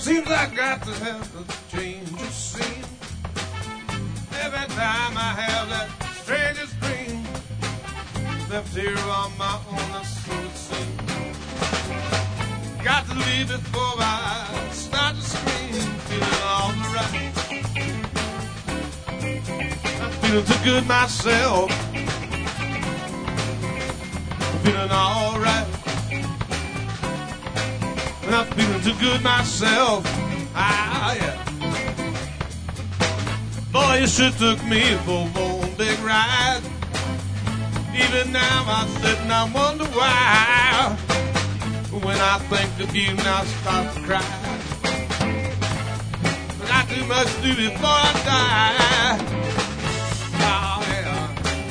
Seems I got to have a change of scene. Every time I have that strangest dream, left here on my own, so it seems. Got to leave before I start to scream. Feeling all right. I'm feeling too good myself. I'm feeling all right. I'm feeling too good myself. Ah, yeah. Boy, you sure took me for one big ride. Even now I sit and I wonder why. When I think of you, now I start to cry. I got too much to do before I die. Oh, yeah.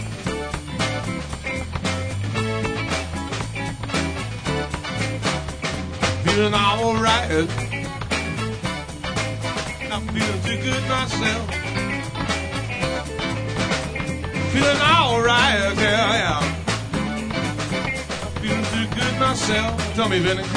Feeling all right. I'm feeling too good myself. Feeling all right, yeah. I'm feeling too good myself. Tell me, Vinny.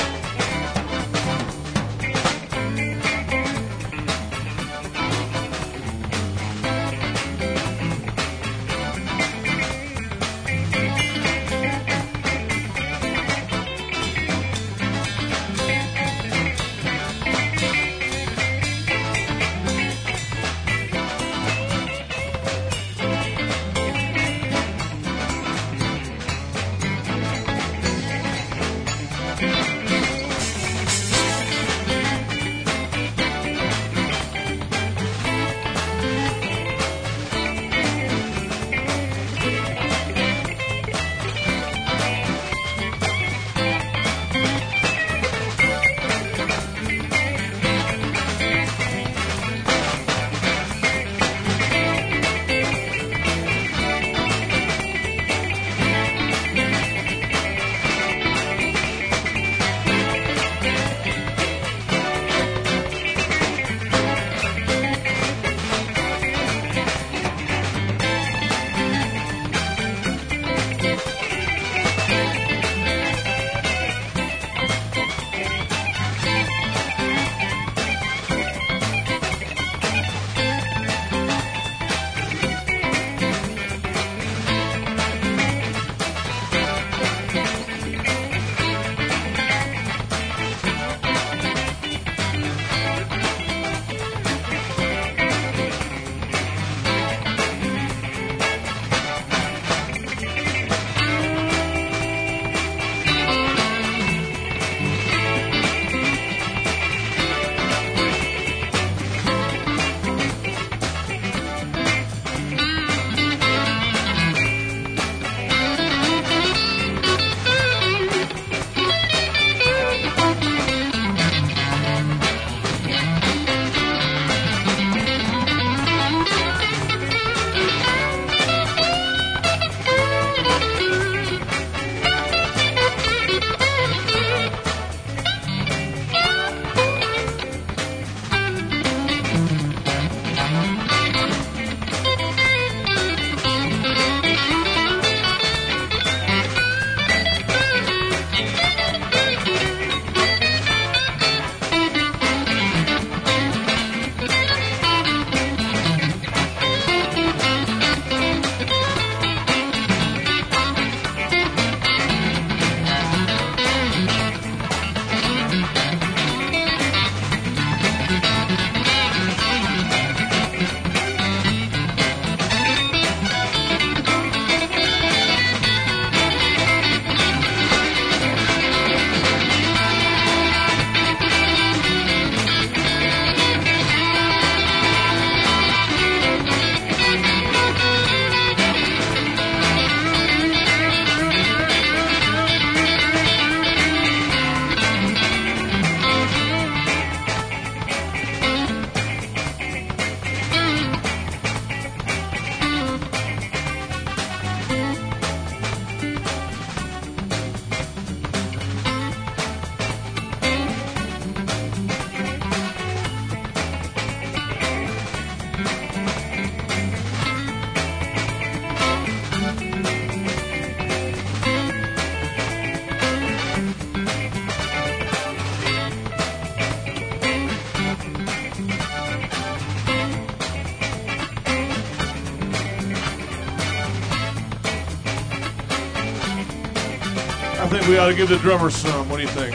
think we ought to give the drummer some. What do you think?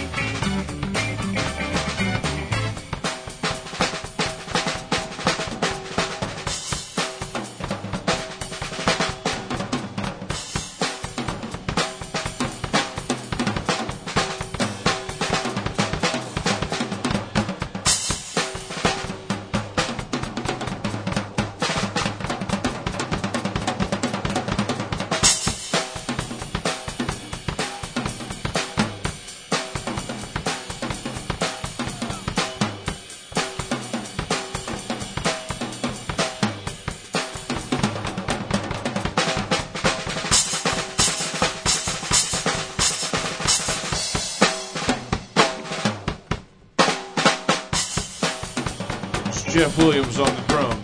Jeff Williams on the drums.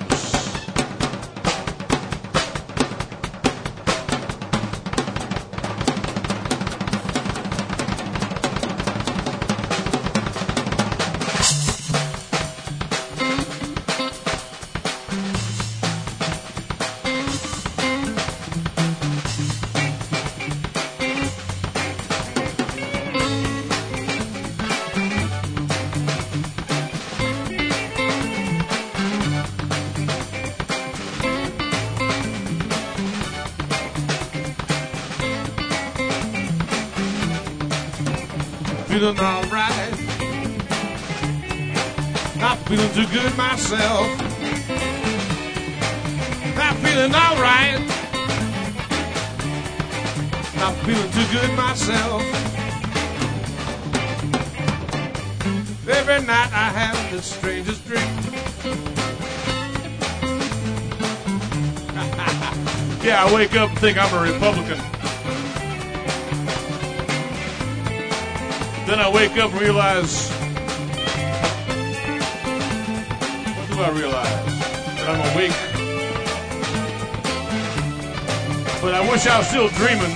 Feeling alright, not feeling too good myself. Not feeling alright, not feeling too good myself. Every night I have the strangest dream. Yeah, I wake up and think I'm a Republican. Then I wake up and realize, what do I realize? That I'm awake. But I wish I was still dreaming.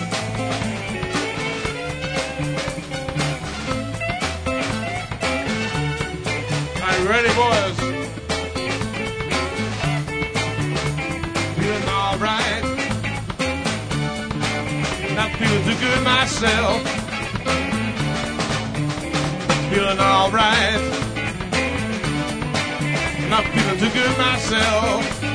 Are you ready, boys? Feeling alright. Not feeling too good myself. Feeling alright, not feeling too good myself.